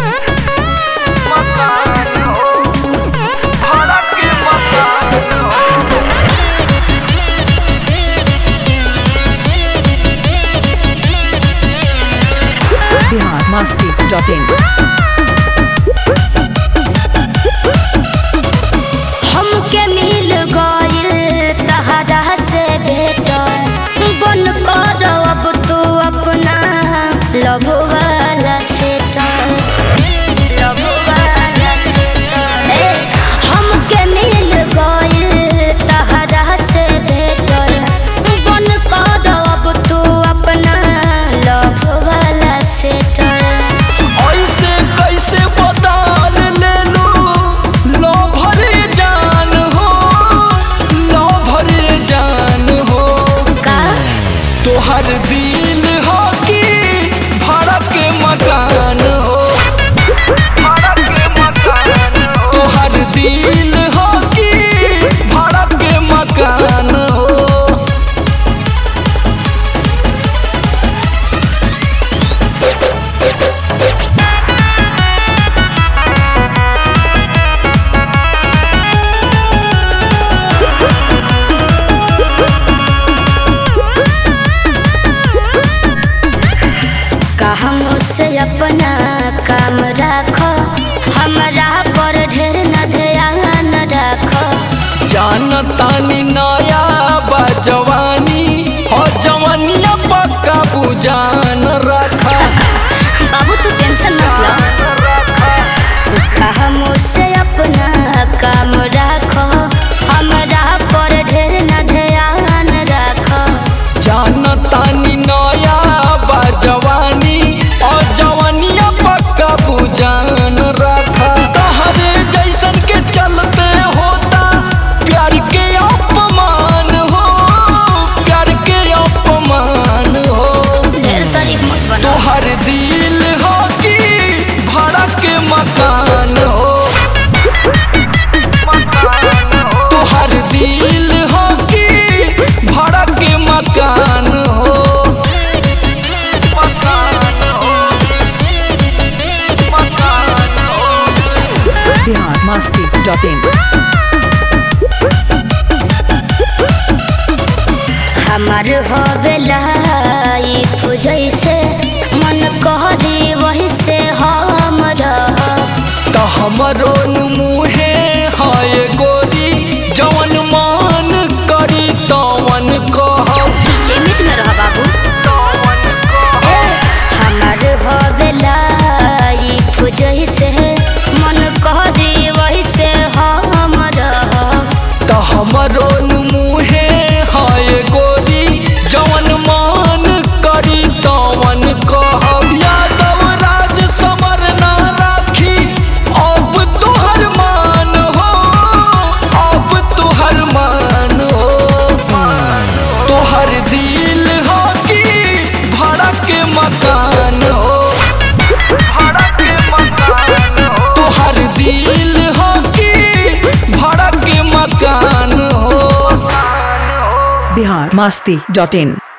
मकान हो, भाड़ा के मकान हो। biharmasti.in हमके मिल गइल तहरा से भेटल बन कर अब तू अपना लव वाला सेटल हमके मिल गइल तहरा से भेटल बन कर अब तू अपना लव वाला सेटल ऐसे कैसे बदल ले लू लो भरे जान हो, लो भरे जान हो। का तोहर दिल हो कि भाड़ा के मकान हो, भाड़ा के मकान हो। तोहर दिल हो कि भाड़ा के मकान हो। हम उससे अपना काम रखो हमरा पर ढेर न ध्यान रखो जानतानी नया बा जवानी हो, जवानिया पक्का बुझान रखा। बाबू तू टेंशन मत लो हम उससे अपना काम रखो हमरा पर ढेर न ध्यान रखो जानतानी नया बा जवानी और जवानिया पक्का बुझान रखा। तहरे जैसन के चलते होता प्यार के अपमान हो, प्यार के अपमान हो। ढेर शरीफ मत बनो तोहर दिल हो कि भाड़ा के मकान हो, मकान हो। तोहर दिल हो कि भाड़ा के मकान हो, मकान हो, मकान हो। biharmasti.in हमार होवेला ई जैसे मन कहरी वही से हम रह तो हमरो मुहे हाय गोरी, जवन मान करी तवन कहब, लिमिट में रह बाबू तवन कहब। हमार होवेला ई जैसे मन कहरी वही से हम रह तो हमरो मुहे हाय गोरी, जवन मान करी तवन कहब। यादव राज समर ना राखी अब तोहर मान हो, अब तोहर मान हो। तोहर दिल हो कि भाड़ा के मकान हो, भाड़ा के मकान हो। तोहर दिल हो कि भाड़ा के मकान हो। biharmasti.in